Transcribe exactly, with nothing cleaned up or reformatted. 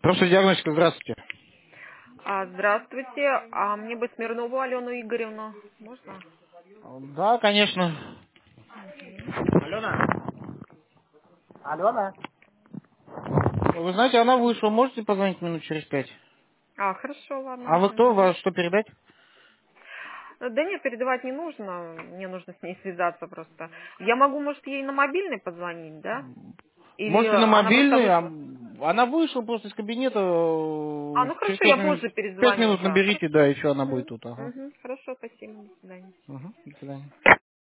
Просто диагностика, здравствуйте. А, здравствуйте. А мне бы Смирнову Алену Игоревну. Можно? Да, конечно. Мгм. Алена? Алена? Вы знаете, она вышла. Можете позвонить минут через пять? А, хорошо, А ладно. вы кто? Мгм. Вас что передать? Да нет, передавать не нужно. Мне нужно с ней связаться просто. Я могу, может, ей на мобильный позвонить, да? Или Можете на она просто мобильный. а, вышла? Она вышла просто из кабинета. А, э, ну Через хорошо, пять я минут, позже пять перезвоню минут уже. наберите, Хорошо. да, еще она будет Мгм. тут. Ага. Мгм. Хорошо, спасибо. До свидания. Угу. До свидания.